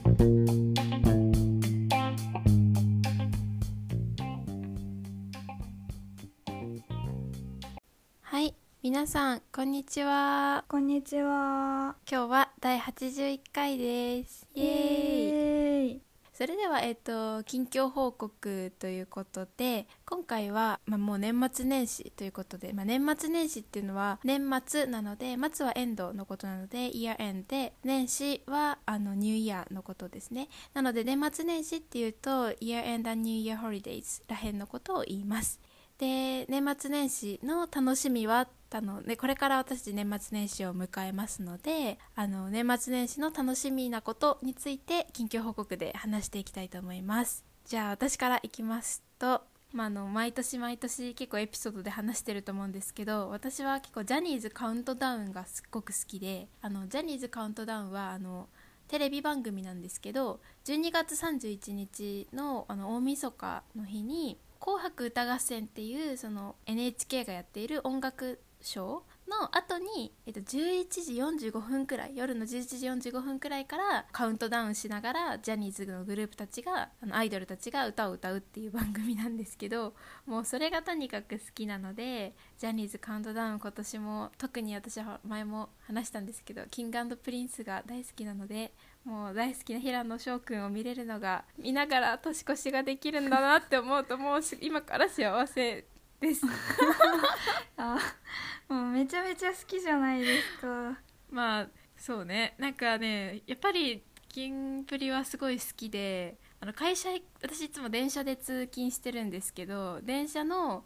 はい、皆さんこんにちは。 こんにちは。 今日は第81回です。イエーイ。それでは近況報告ということで、今回は、もう年末年始ということで、年末年始っていうのは年末なので、末はエンドのことなのでイヤーエンドで、年始はニューイヤーのことですね。なので年末年始っていうとイヤーエンドニューイヤーホリデイズらへんのことを言います。で、年末年始の楽しみはこれから私たち年末年始を迎えますので、年末年始の楽しみなことについて近況報告で話していきたいと思います。じゃあ私からいきますと、毎年毎年結構エピソードで話してると思うんですけど、私は結構ジャニーズカウントダウンがすっごく好きで、ジャニーズカウントダウンはテレビ番組なんですけど、12月31日の大晦日の日に紅白歌合戦っていうその NHK がやっている音楽ショーの後に、11時45分くらい、夜の11時45分くらいからカウントダウンしながらジャニーズのグループたちが、アイドルたちが歌を歌うっていう番組なんですけど、もうそれがとにかく好きなので、ジャニーズカウントダウン今年も特に私は前も話したんですけど、キング&プリンスが大好きなので、もう大好きな平野翔くんを見れるのが、見ながら年越しができるんだなって思うと、もう今から幸せですあ、もうめちゃめちゃ好きじゃないですか。 そうね、なんかね、やっぱりキンプリはすごい好きで、私いつも電車で通勤してるんですけど、電車の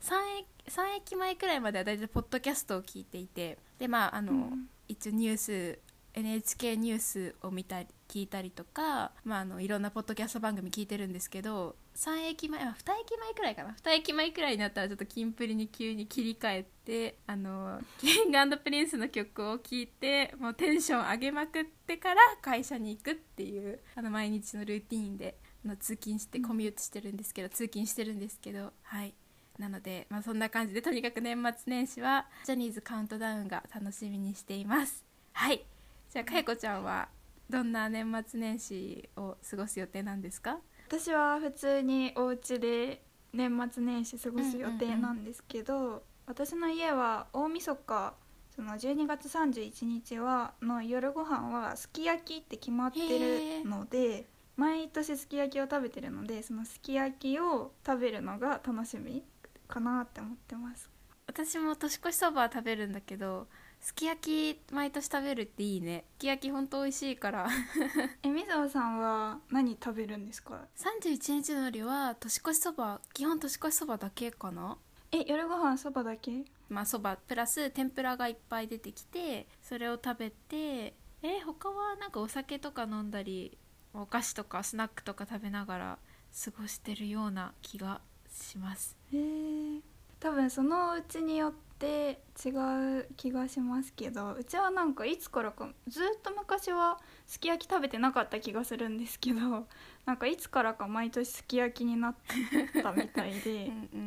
3駅前くらいまでは大体ポッドキャストを聞いていて、で一応ニュース、NHK ニュースを聞いたりとか、いろんなポッドキャスト番組聞いてるんですけど、2駅前くらいかな、2駅前くらいになったらちょっとキンプリに急に切り替えて、キング&プリンスの曲を聴いて、もうテンション上げまくってから会社に行くっていう毎日のルーティーンで通勤してコミュートしてるんですけど、通勤してるんですけど、はい。なので、そんな感じで、とにかく年末年始はジャニーズカウントダウンが楽しみにしています。はい。じゃあかえこちゃんはどんな年末年始を過ごす予定なんですか？ 私は普通にお家で年末年始過ごす予定なんですけど、私の家は大晦日、その12月31日の夜ご飯はすき焼きって決まってるので、毎年すき焼きを食べてるので、そのすき焼きを食べるのが楽しみかなって思ってます。 私も年越しそば食べるんだけど、すき焼き毎年食べるっていいね。すき焼きほんと美味しいからみぞさんは何食べるんですか 31日の夜は年越しそば、基本年越しそばだけかな。 夜ご飯そばだけ？ そばプラス天ぷらがいっぱい出てきて、それを食べて、他はなんかお酒とか飲んだり、お菓子とかスナックとか食べながら過ごしてるような気がします。 多分そのうちによって違う気がしますけど、うちはなんかいつからかずっと昔はすき焼き食べてなかった気がするんですけど、なんかいつからか毎年すき焼きになったみたいで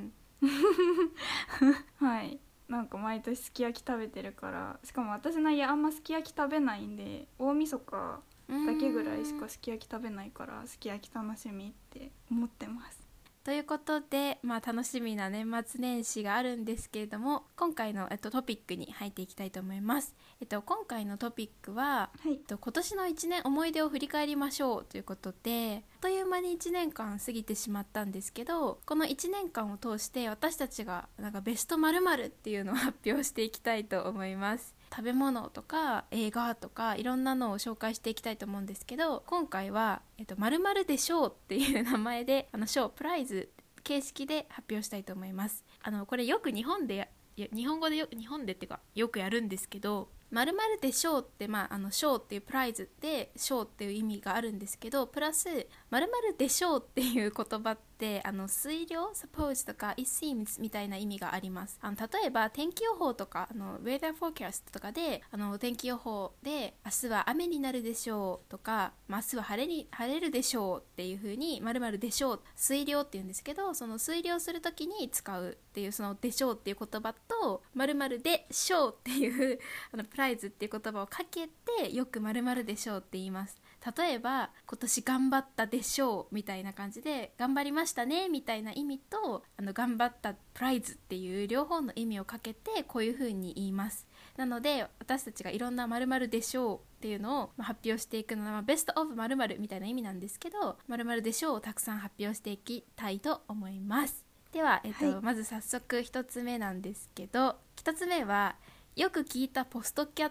はい、なんか毎年すき焼き食べてるから、しかも私の家あんますき焼き食べないんで、大晦日だけぐらいしかすき焼き食べないから、すき焼き楽しみって思ってます。 ということで、楽しみな年末年始があるんですけれども、今回の、トピックに入っていきたいと思います。今回のトピックは、今年の1年思い出を振り返りましょうということで、あっという間に1年間過ぎてしまったんですけど、この1年間を通して私たちがなんかベスト〇〇っていうのを発表していきたいと思います。食べ物とか映画とかいろんなのを紹介していきたいと思うんですけど、今回は、〇〇でしょうっていう名前で賞プライズ形式で発表したいと思います。これよく日本で日本語で日本でっていうかよくやるんですけど、〇〇で賞って、賞っていうプライズで賞っていう意味があるんですけど、プラス〇〇で賞っていう言葉っって推量 suppose とか it seems みたいな意味があります。例えば天気予報とかweather forecast とかで天気予報で明日は雨になるでしょうとか、明日は晴れるでしょうっていう風に〇〇でしょう推量っていうんですけど、その推量するときに使うっていうそのでしょうっていう言葉と〇〇でしょうっていうプライズっていう言葉をかけてよく〇〇でしょうって言います。例えば今年頑張ったでしょうみたいな感じで頑張りましたねみたいな意味と頑張ったプライズっていう両方の意味をかけてこういう風に言います。なので私たちがいろんな〇〇でしょうっていうのを発表していくのはベストオブ〇〇みたいな意味なんですけど、〇〇でしょうをたくさん発表していきたいと思います。では、まず早速1つ目なんですけど、1つ目はよく聞いたポッドキャ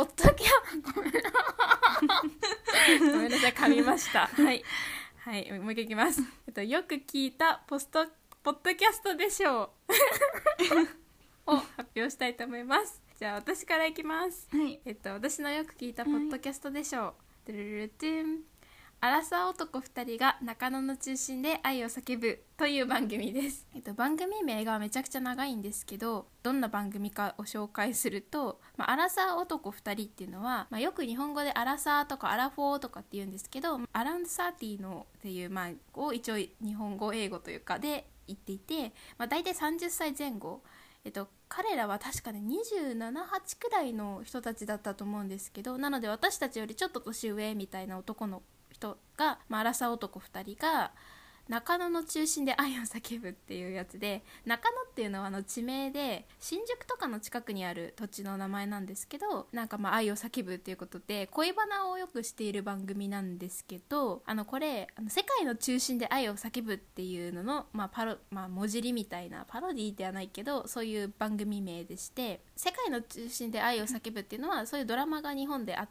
ごめんなさい、噛みましたはい、もう一回いきます。よく聞いたポッドキャストでしょうを発表したいと思います。じゃあ私からいきます。 はい。 私のよく聞いたポッドキャストでしょう、ドゥルルトゥン、アラサー男2人が中野の中心で愛を叫ぶという番組です。番組名がめちゃくちゃ長いんですけど、どんな番組かを紹介すると、アラサー男2人っていうのは、よく日本語でアラサーとかアラフォーとかって言うんですけど、アラウンドサーティーのっていう、を一応日本語英語というかで言っていて、大体30歳前後、彼らは確かね27、8くらいの人たちだったと思うんですけど、なので私たちよりちょっと年上みたいな男の人が、アラサー男2人が中野の中心で愛を叫ぶっていうやつで、中野っていうのは地名で新宿とかの近くにある土地の名前なんですけど、愛を叫ぶっていうことで恋バナをよくしている番組なんですけど、これ世界の中心で愛を叫ぶっていうのの、文字りみたいなパロディではないけどそういう番組名でして、世界の中心で愛を叫ぶっていうのはそういうドラマが日本であって、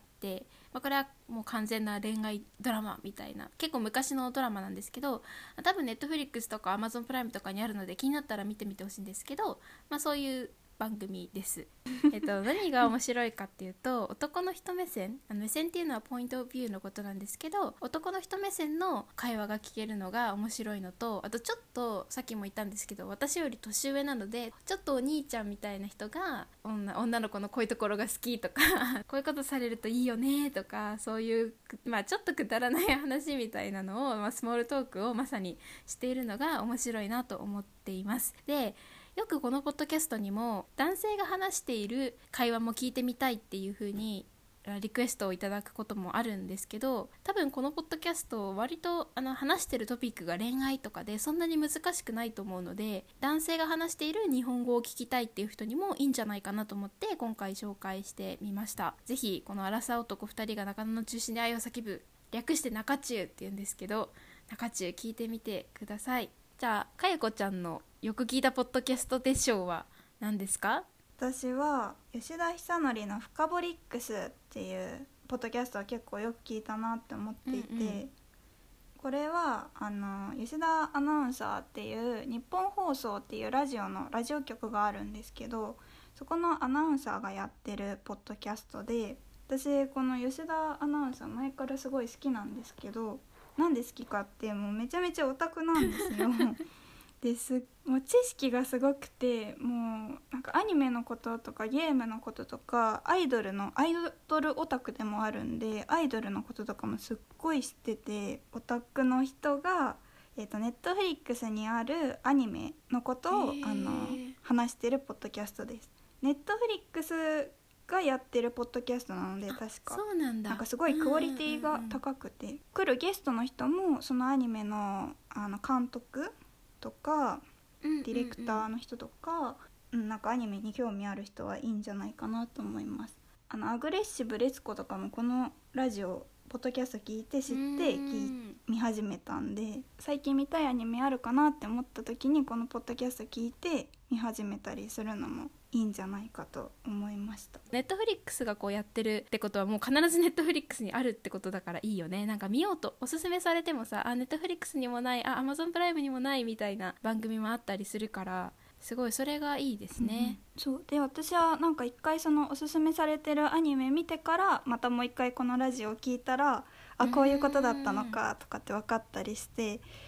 これはもう完全な恋愛ドラマみたいな結構昔のドラマなんですけど、多分ネットフリックスとかアマゾンプライムとかにあるので気になったら見てみてほしいんですけど、そういう番組です何が面白いかっていうと、男の人目線、目線っていうのはポイントオブビューのことなんですけど、男の人目線の会話が聞けるのが面白いのと、あとちょっとさっきも言ったんですけど私より年上なのでちょっとお兄ちゃんみたいな人が女の子のこういうところが好きとかこういうことされるといいよねとか、そういうちょっとくだらない話みたいなのを、スモールトークをまさにしているのが面白いなと思っています。でよくこのポッドキャストにも男性が話している会話も聞いてみたいっていう風にリクエストをいただくこともあるんですけど、多分このポッドキャスト割と話してるトピックが恋愛とかでそんなに難しくないと思うので、男性が話している日本語を聞きたいっていう人にもいいんじゃないかなと思って今回紹介してみました。ぜひこのアラサー男2人が中野の中心で愛を叫ぶ、略して中中っていうんですけど、中中聞いてみてください。じゃあかゆこちゃんのよく聞いたポッドキャストでしょうは何ですか？ 私は吉田久典のフカボリックスっていうポッドキャストは結構よく聞いたなって思っていて、これは吉田アナウンサーっていう日本放送っていうラジオ局があるんですけど、そこのアナウンサーがやってるポッドキャストで、私この吉田アナウンサー前からすごい好きなんですけど、なんで好きかってもうめちゃめちゃオタクなんですよもう知識がすごくて、もうアニメのこととかゲームのこととかアイドルオタクでもあるんで、アイドルのこととかもすっごい知ってて、オタクの人がネットフリックスにあるアニメのことを話してるポッドキャストです。ネットフリックスがやってるポッドキャストなので、確かそうなんだ、 すごいクオリティが高くて、来るゲストの人もそのアニメの監督とかディレクターの人とか、アニメに興味ある人はいいんじゃないかなと思います。アグレッシブレツコとかもこのラジオポッドキャスト聞いて知って見始めたんで、最近見たいアニメあるかなって思った時にこのポッドキャスト聞いて見始めたりするのもいいんじゃないかと思いました。 ネットフリックスがこうやってるってことはもう必ずネットフリックスにあるってことだからいいよね。見ようとおすすめされてもさ、ネットフリックスにもない、アマゾンプライムにもないみたいな番組もあったりするから、すごいそれがいいですね、 そうで、私は一回そのおすすめされてるアニメ見てからまたもう一回このラジオを聞いたら、こういうことだったのかとかって分かったりして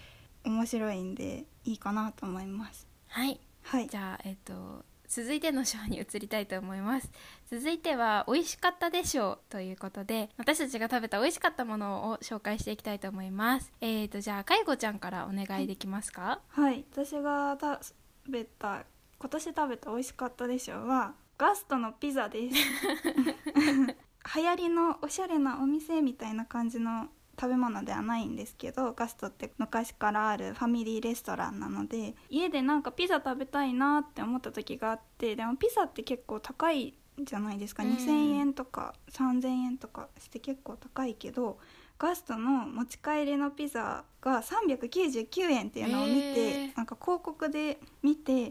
面白いんでいいかなと思います。 はい、 はい、 じゃあ続いての章に移りたいと思います。続いては美味しかったでしょうということで、私たちが食べた美味しかったものを紹介していきたいと思います。じゃあかいこちゃんからお願いできますか？ はい、私が今年食べた美味しかったでしょうはガストのピザです流行りのおしゃれなお店みたいな感じの食べ物ではないんですけど、ガストって昔からあるファミリーレストランなので、家でなんかピザ食べたいなって思った時があって、でもピザって結構高いじゃないですか、2000円とか3000円とかして結構高いけど、ガストの持ち帰りのピザが399円っていうのを見て、なんか広告で見て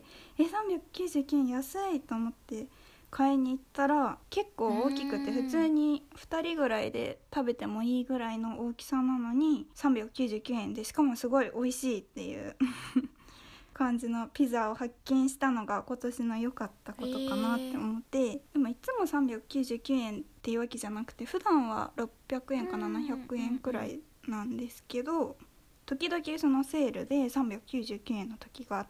399円安いと思って買いに行ったら、結構大きくて普通に2人ぐらいで食べてもいいぐらいの大きさなのに399円で、しかもすごい美味しいっていう感じのピザを発見したのが今年の良かったことかなって思って、でもいつも399円っていうわけじゃなくて、普段は600円か700円くらいなんですけど、時々そのセールで399円の時があって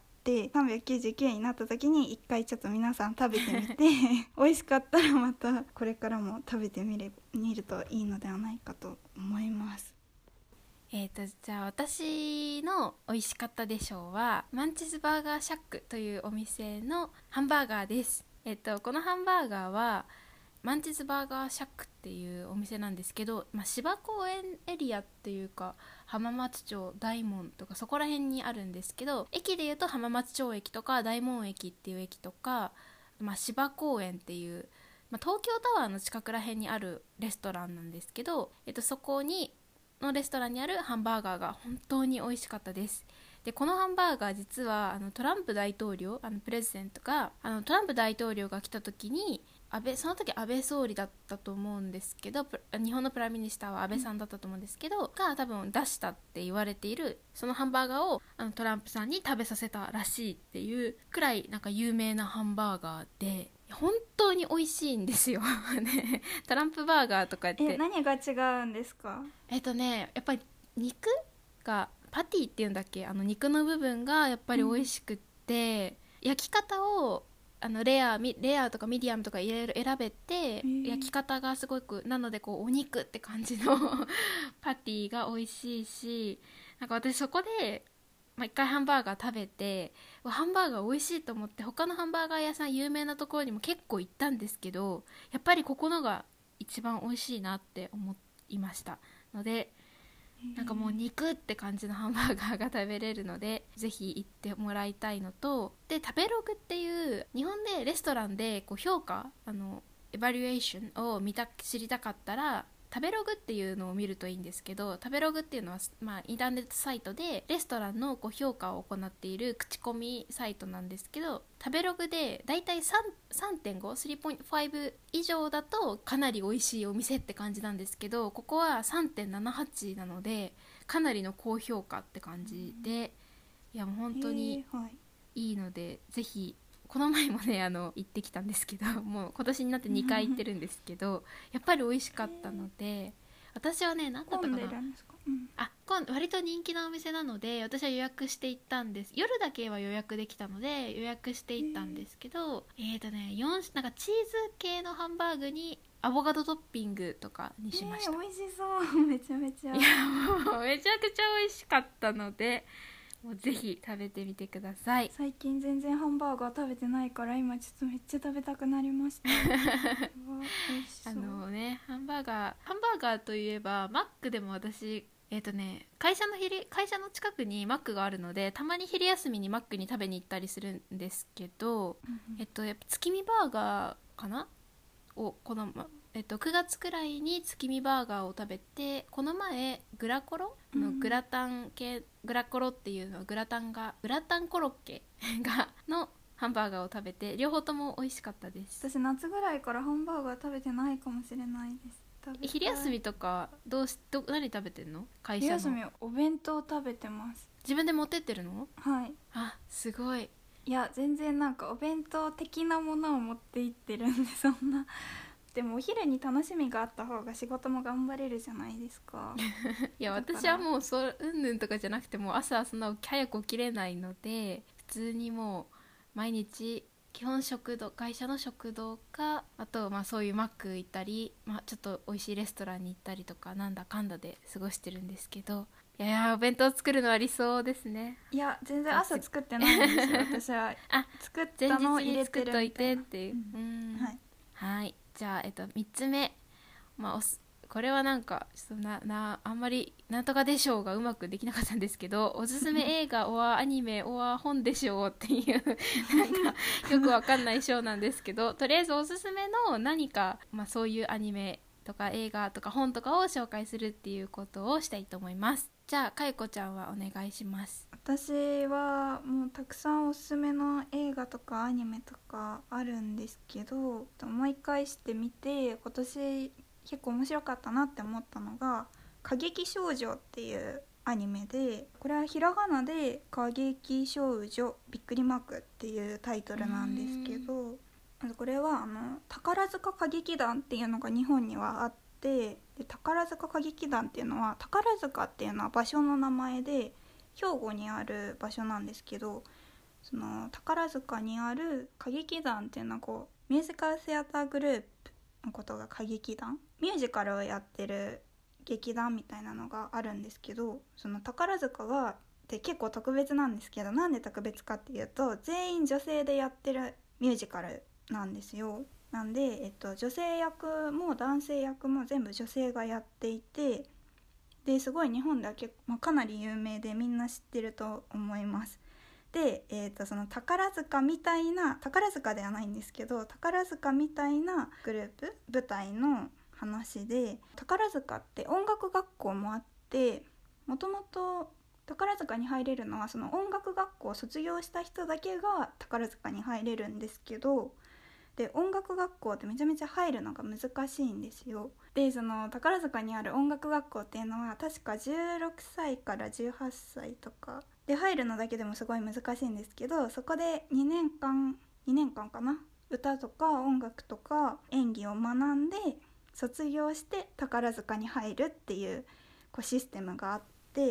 、399円になった時に一回ちょっと皆さん食べてみて美味しかったらまたこれからも食べてみるといいのではないかと思います。 じゃあ私の美味しかったでしょうはマンチズバーガーシャックというお店のハンバーガーです。このハンバーガーはマンチズバーガーシャックっていうお店なんですけど、芝公園エリアっていうか浜松町大門とかそこら辺にあるんですけど、駅でいうと浜松町駅とか大門駅っていう駅とか、芝公園っていう、東京タワーの近くら辺にあるレストランなんですけど、そこのレストランにあるハンバーガーが本当に美味しかったです。でこのハンバーガー実はトランプ大統領プレゼントがトランプ大統領が来た時にその時安倍総理だったと思うんですけど、日本のプライムミニスターは安倍さんだったと思うんですけど、が多分出したって言われているそのハンバーガーをトランプさんに食べさせたらしいっていうくらいなんか有名なハンバーガーで、本当に美味しいんですよね。トランプバーガーとかって何が違うんですか？ やっぱり肉がパティっていうんだっけ、肉の部分がやっぱり美味しくって、焼き方をレアとかミディアムとかいろいろ選べて、焼き方がすごくなのでこうお肉って感じのパティが美味しいし、なんか私そこで一回ハンバーガー食べてハンバーガー美味しいと思って他のハンバーガー屋さん有名なところにも結構行ったんですけど、やっぱりここのが一番美味しいなって思いましたので、なんかもう肉って感じのハンバーガーが食べれるのでぜひ行ってもらいたいのと、で食べログっていう日本でレストランでこう評価エバリュエーションを知りたかったら食べログっていうのを見るといいんですけど、食べログっていうのは、インターネットサイトでレストランのこう評価を行っている口コミサイトなんですけど、食べログでだいたい 3.5 以上だとかなり美味しいお店って感じなんですけど、ここは 3.78 なのでかなりの高評価って感じで、いやもう本当にいいので、ぜひこの前もね行ってきたんですけど、もう今年になって2回行ってるんですけどやっぱり美味しかったので、私はね何だったかな、割と人気なお店なので私は予約して行ったんです。夜だけは予約できたので予約して行ったんですけど、なんかチーズ系のハンバーグにアボカドトッピングとかにしました。 美味しそうめちゃめちゃ、 いやもうめちゃくちゃ美味しかったのでもうぜひ食べてみてください。 最近全然ハンバーガー食べてないから今ちょっとめっちゃ食べたくなりましたハンバーガーといえばマックでも私会社の近くにマックがあるのでたまに昼休みにマックに食べに行ったりするんですけど、やっぱ月見バーガーかなを9月くらいに月見バーガーを食べて、この前グラコロのグラタン系、グラコロっていうのはグラタンコロッケのハンバーガーを食べて両方とも美味しかったです。 私夏ぐらいからハンバーガー食べてないかもしれないです。 昼休みとか何食べてんの？会社の昼休みお弁当食べてます。 自分で持ってってるの？ はい。 すごい。 いや全然なんかお弁当的なものを持って行ってるんで、そんなでもお昼に楽しみがあった方が仕事も頑張れるじゃないですか。 いや私はもううんぬんとかじゃなくても朝そんな早く起きれないので、普通にもう毎日基本会社の食堂か、あとそういうマック行ったり、ちょっと美味しいレストランに行ったりとかなんだかんだで過ごしてるんですけど、いやお弁当作るのは理想ですね。 いや全然朝作ってないんですよ私は。作ったのを入れてるみたいな。 っていう、はい、じゃあ、3つ目、これはなんかちょっとあんまりなんとかでしょうがうまくできなかったんですけど、おすすめ映画おはアニメおは本でしょうっていうなんかよくわかんない賞なんですけど、とりあえずおすすめの何か、そういうアニメとか映画とか本とかを紹介するっていうことをしたいと思います。じゃあかいこちゃんはお願いします。 私はもうたくさんおすすめの映画とかアニメとかあるんですけど、思い返してみて今年結構面白かったなって思ったのが過激少女っていうアニメで、これはひらがなで過激少女びっくりマークっていうタイトルなんですけど、これは宝塚歌劇団っていうのが日本にはあって、で宝塚歌劇団っていうのは、宝塚っていうのは場所の名前で兵庫にある場所なんですけど、その宝塚にある歌劇団っていうのはこうミュージカルシアターグループのことが歌劇団、ミュージカルをやってる劇団みたいなのがあるんですけど、その宝塚がって結構特別なんですけど、なんで特別かっていうと全員女性でやってるミュージカルなんですよ。なんで、女性役も男性役も全部女性がやっていて、ですごい日本ではかなり有名でみんな知ってると思います。で、その宝塚みたいな、宝塚ではないんですけど宝塚みたいなグループ舞台の話で、宝塚って音楽学校もあって、もともと宝塚に入れるのはその音楽学校を卒業した人だけが宝塚に入れるんですけど、で音楽学校ってめちゃめちゃ入るのが難しいんですよ。でその宝塚にある音楽学校っていうのは確か16歳から18歳とかで入るのだけでもすごい難しいんですけど、そこで2年間かな、歌とか音楽とか演技を学んで卒業して宝塚に入るっていうシステムがあって、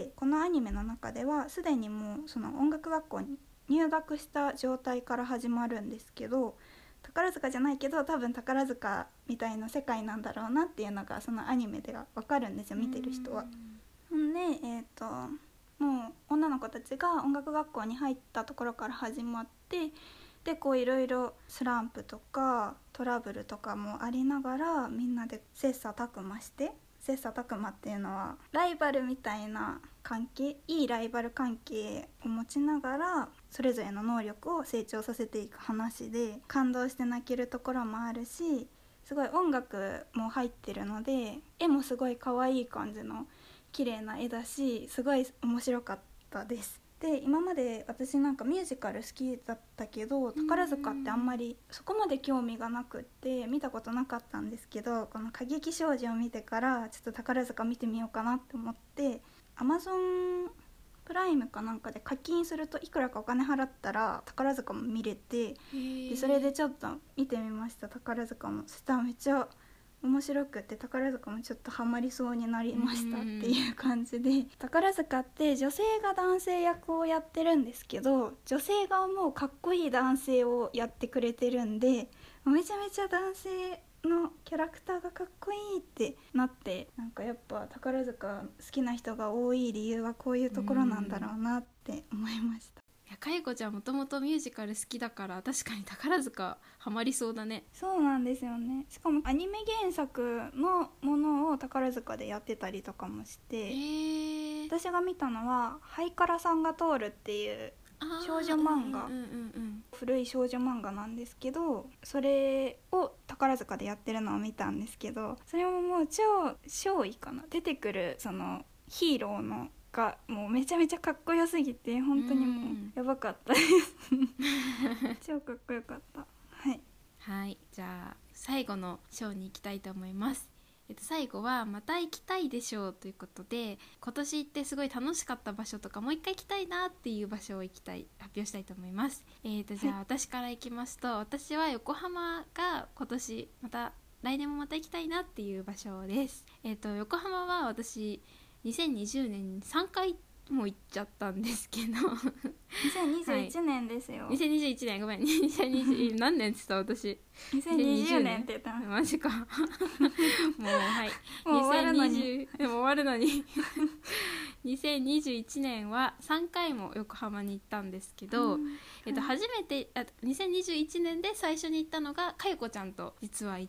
このアニメの中ではすでにもうその音楽学校に入学した状態から始まるんですけど、宝塚じゃないけど多分宝塚みたいな世界なんだろうなっていうのがそのアニメでは分かるんですよ、見てる人は。ほんでもう女の子たちが音楽学校に入ったところから始まって、でこういろいろスランプとかトラブルとかもありながらみんなで切磋琢磨して、切磋琢磨っていうのはライバルみたいな関係、いいライバル関係を持ちながらそれぞれの能力を成長させていく話で、感動して泣けるところもあるし、すごい音楽も入ってるので絵もすごい可愛い感じの綺麗な絵だし、すごい面白かったです。で今まで私なんかミュージカル好きだったけど宝塚ってあんまりそこまで興味がなくって見たことなかったんですけど、この歌劇少女を見てからちょっと宝塚見てみようかなって思って、 Amazon プライムかなんかで課金するといくらかお金払ったら宝塚も見れて、でそれでちょっと見てみました、宝塚も。そしたらめっちゃ面白くて宝塚もちょっとハマりそうになりましたっていう感じで、宝塚って女性が男性役をやってるんですけど、女性側もかっこいい男性をやってくれてるんで、めちゃめちゃ男性のキャラクターがかっこいいってなって、なんかやっぱ宝塚好きな人が多い理由はこういうところなんだろうなって思いました。 いやかいこちゃんもともとミュージカル好きだから確かに宝塚ハマりそうだね。 そうなんですよね。しかもアニメ原作のものを宝塚でやってたりとかもして、私が見たのはハイカラさんが通るっていう少女漫画、古い少女漫画なんですけど、それを宝塚でやってるのを見たんですけど、それももう超少尉かな、出てくるそのヒーローのがもうめちゃめちゃかっこよすぎて本当にもうやばかったです超かっこよかった。 はい、じゃあ最後の章に行きたいと思います。最後はまた行きたいでしょうということで、今年行ってすごい楽しかった場所とかもう一回行きたいなっていう場所を発表したいと思います。じゃあ私から行きますと、私は横浜が今年また来年もまた行きたいなっていう場所です。横浜は私2020年に3回も行っちゃったんですけど 2021年ですよ、 2021年ごめん2020何年って言った私 2020年って言ったマジかもうはいもう終わるのにでも終わるのに2021年は3回も横浜に行ったんですけど、初めて2021年で最初に行ったのがかゆこちゃんと実は行って、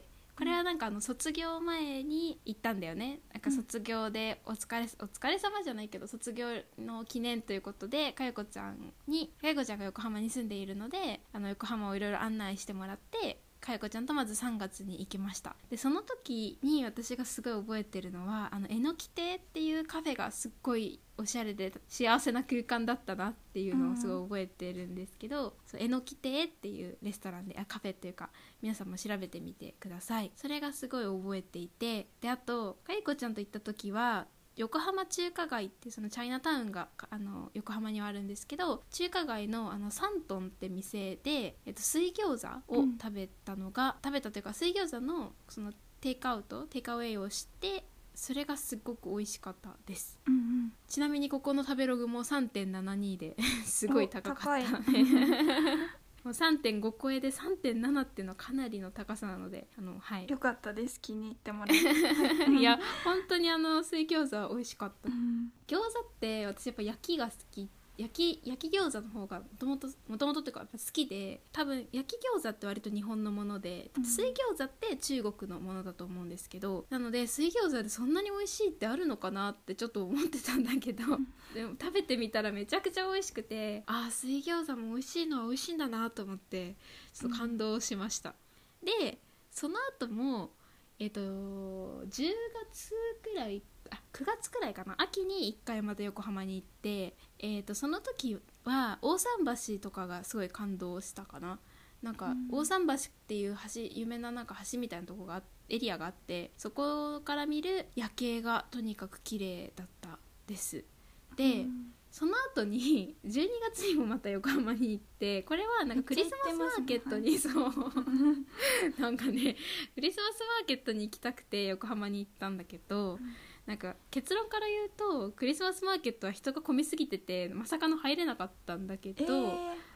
これはなんか卒業前に行ったんだよね。なんか卒業でお疲れ様じゃないけど卒業の記念ということでかゆこちゃんが横浜に住んでいるので横浜をいろいろ案内してもらってかゆこちゃんとまず3月に行きました。でその時に私がすごい覚えてるのはえのき亭っていうカフェがすっごいおしゃれで幸せな空間だったなっていうのをすごい覚えてるんですけど、えのき亭っていうレストランでカフェっていうか皆さんも調べてみてください。それがすごい覚えていて、であとかゆこちゃんと行った時は横浜中華街ってそのチャイナタウンが横浜にはあるんですけど、中華街のサントンって店で、水餃子を食べたというか水餃子のそのテイクアウェイをしてそれがすごく美味しかったです、ちなみにここの食べログも 3.72 ですごい高かったもう 3.5 超えで 3.7 っていうのはかなりの高さなのではい、 よかったです、気に入ってもらえていや本当に水餃子は美味しかった、餃子って私やっぱ焼きが好き、焼き餃子の方がもともとっていうかやっぱ好きで、多分焼き餃子って割と日本のもので、水餃子って中国のものだと思うんですけど、なので水餃子でそんなに美味しいってあるのかなってちょっと思ってたんだけどでも食べてみたらめちゃくちゃ美味しくて、水餃子も美味しいのは美味しいんだなと思ってちょっと感動しました、でその後も10月くらい9月くらいかな、秋に1回また横浜に行って、その時は大桟橋とかがすごい感動したかな。なんか大桟橋っていう有名ななんか橋みたいなとこがエリアがあって、そこから見る夜景がとにかく綺麗だったです。で、その後に12月にもまた横浜に行って、これはなんかクリスマスマーケットにそうなんかねクリスマスマーケットに行きたくて横浜に行ったんだけど、なんか結論から言うとクリスマスマーケットは人が混みすぎててまさかの入れなかったんだけど、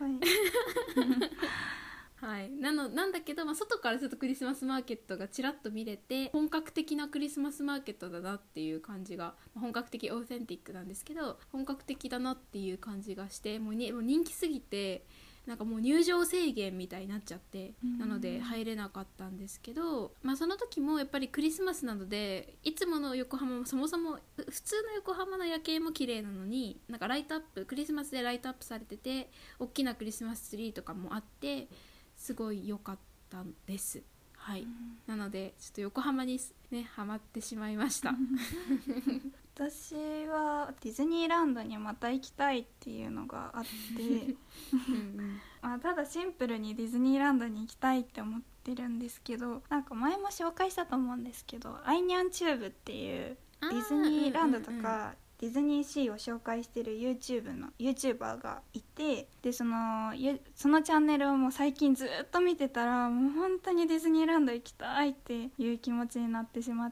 はい、なんだけど、外からちょっとクリスマスマーケットがちらっと見れて、本格的なクリスマスマーケットだなっていう感じが、本格的オーセンティックなんですけど本格的だなっていう感じがして、もう人気すぎてなんかもう入場制限みたいになっちゃって、なので入れなかったんですけど、その時もやっぱりクリスマスなのでいつもの横浜もそもそも普通の横浜の夜景も綺麗なのに、なんかクリスマスでライトアップされてて大きなクリスマスツリーとかもあってすごい良かったです。はい、なのでちょっと横浜にねハマってしまいました私はディズニーランドにまた行きたいっていうのがあってただシンプルにディズニーランドに行きたいって思ってるんですけど、なんか前も紹介したと思うんですけどアイニャンチューブっていうディズニーランドとかディズニーシーを紹介してる YouTuber がいて、でそのチャンネルをもう最近ずっと見てたらもう本当にディズニーランド行きたいっていう気持ちになってしまって、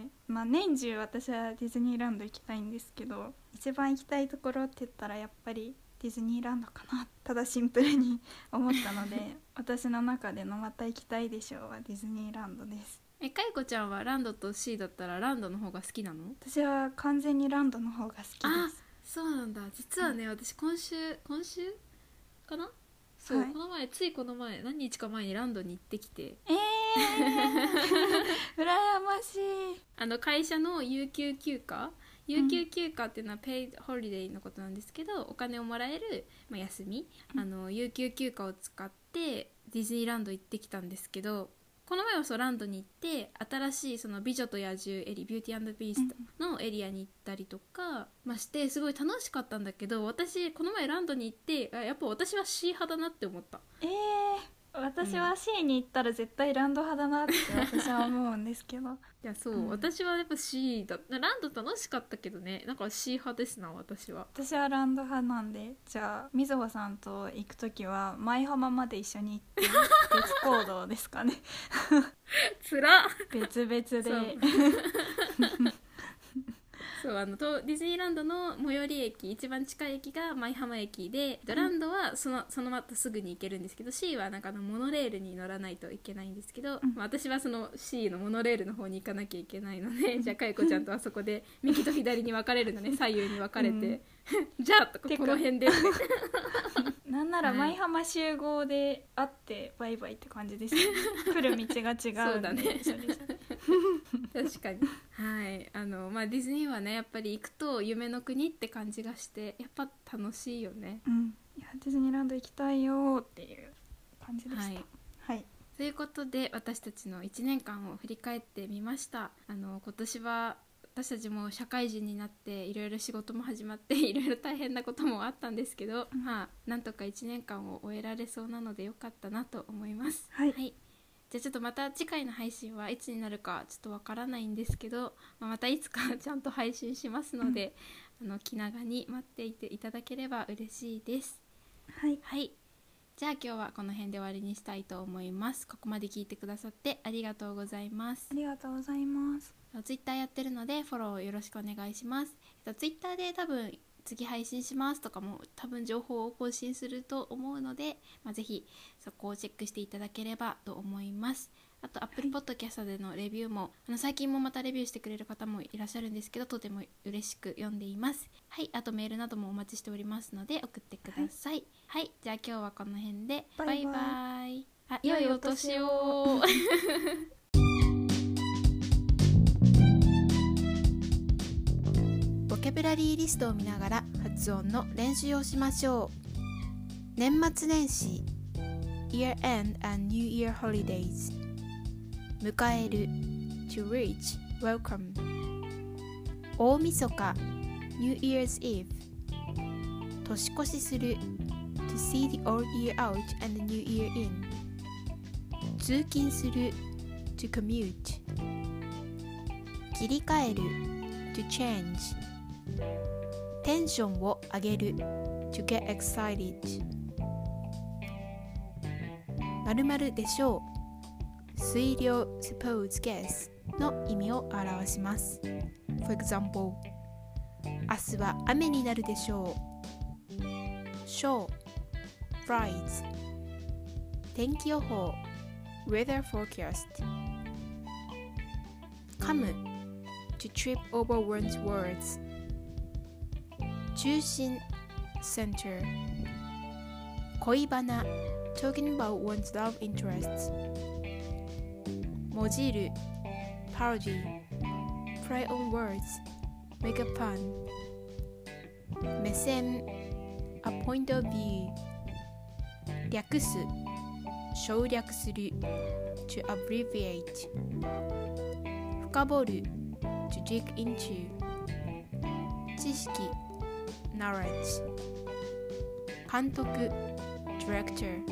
年中私はディズニーランド行きたいんですけど、一番行きたいところって言ったらやっぱりディズニーランドかな、ただシンプルに思ったので私の中でのまた行きたいでしょうはディズニーランドです。 かゆこちゃんはランドとシーだったらランドの方が好きなの？ 私は完全にランドの方が好きです。 そうなんだ。実はね、私今週かな、そう、はい、この前何日か前にランドに行ってきて羨ましい。 会社の有給休暇っていうのはペイドホリデーのことなんですけど、お金をもらえる、休み、有給休暇を使ってディズニーランド行ってきたんですけど、この前はランドに行って新しいその美女と野獣エリビューティー&ビーストのエリアに行ったりとかしてすごい楽しかったんだけど、私この前ランドに行ってやっぱ私は C 派だなって思った。 私は C に行ったら絶対ランド派だなって私は思うんですけどいやそう、私はやっぱ C だ。ランド楽しかったけどね。だから C 派ですな、私は。 私はランド派なんで、じゃあみずほさんと行くときは舞浜まで一緒に行って別行動ですかね。 つら別々でそう、ディズニーランドの最寄り駅、一番近い駅が舞浜駅で、ランドはそのまますぐに行けるんですけど、 C はなんかモノレールに乗らないといけないんですけど、私はその C のモノレールの方に行かなきゃいけないので、じゃあかよこちゃんとあそこで右と左に分かれるのね、左右に分かれて、じゃあとかこの辺でなんなら舞浜集合で会ってバイバイって感じですよね。来る道が違うんで。 そうだねそれじゃ確かにはい、ディズニーはねやっぱり行くと夢の国って感じがしてやっぱ楽しいよね。 いやディズニーランド行きたいよっていう感じでした。はい、 ということで私たちの1年間を振り返ってみました。今年は私たちも社会人になっていろいろ仕事も始まっていろいろ大変なこともあったんですけど、なんとか1年間を終えられそうなのでよかったなと思います。 はい、 じゃあちょっとまた次回の配信はいつになるかちょっとわからないんですけど、またいつかちゃんと配信しますので、気長に待っていていただければ嬉しいです。はい、じゃあ今日はこの辺で終わりにしたいと思います。ここまで聞いてくださってありがとうございます。 ありがとうございます。 ツイッターやってるのでフォローよろしくお願いします。ツイッターで多分次配信しますとかも多分情報を更新すると思うので、ぜひそこをチェックしていただければと思います。あと Apple Podcast でのレビューも、最近もまたレビューしてくれる方もいらっしゃるんですけど、とても嬉しく読んでいます。あとメールなどもお待ちしておりますので送ってください。じゃあ今日はこの辺でバイバイ。良いお年をボキャブラリーリストを見ながら発音の練習をしましょう。年末年始 Year End and New Year Holidays、 迎える To reach, welcome、 大晦日 New Year's Eve、 年越しする To see the old year out and the new year in、 通勤する To commute、 切り替える To change、テンションを上げる To get excited、 〇〇でしょう、推量 suppose guess の意味を表します。 For example、 明日は雨になるでしょう。 Show Rise、 天気予報 Weather forecast、 噛む To trip over one's words、中心 Center、 恋バナ Talking about one's love interests、 もじる Parody、 Play on words Make a pun、 目線 A point of view、 略す省略する To abbreviate、 深掘る To dig into、 知識Knowledge、 監督 Director、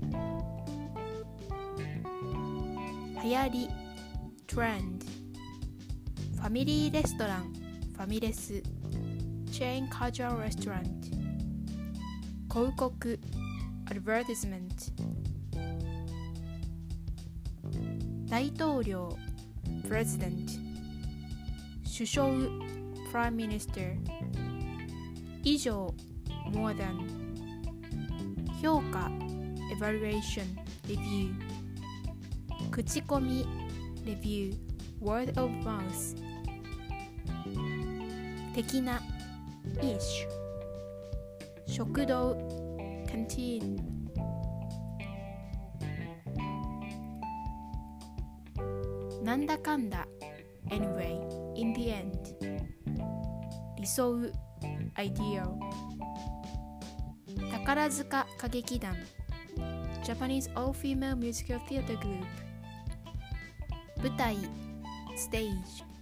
流行り Trend、 ファミリーレストランファミレス Chain Casual Restaurant、 広告 Advertisement、 大統領 President、 首相 Prime Minister、以上 more than、 評価 evaluation review、 口コミ review word of mouth、 的な ish、 食堂 canteen、 なんだかんだ anyway in the end、 理想Ideal、 宝塚歌劇団 Japanese All-Female Musical Theatre Group、 舞台 Stage、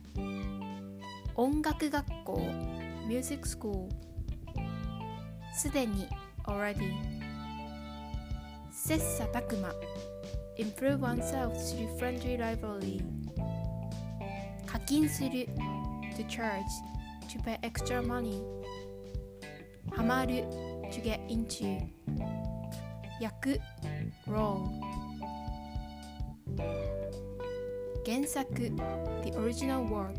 音楽学校 Music School、 すでに Already、 切磋琢磨 Improve oneself through friendly rivalry 課金する To charge To pay extra money ハマる To get into 役 Role 原作 The original work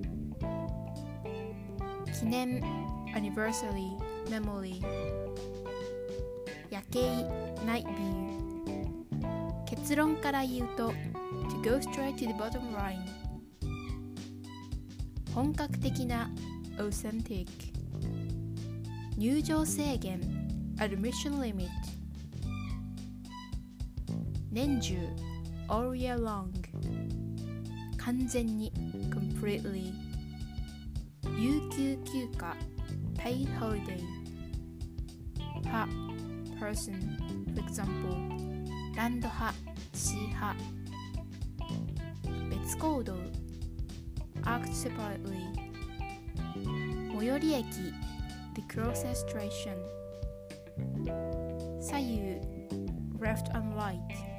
記念 Anniversary Memory 夜景 Night view 結論から言うと To go straight to the bottom line 本格的な Authentic 入場制限 Admission limit 年中 All year long 完全に Completely 有給休暇 Paid holiday 派 Person For example ランド派 Sea 派別行動 Act separately 最寄り駅 The closest station 左右 Left and right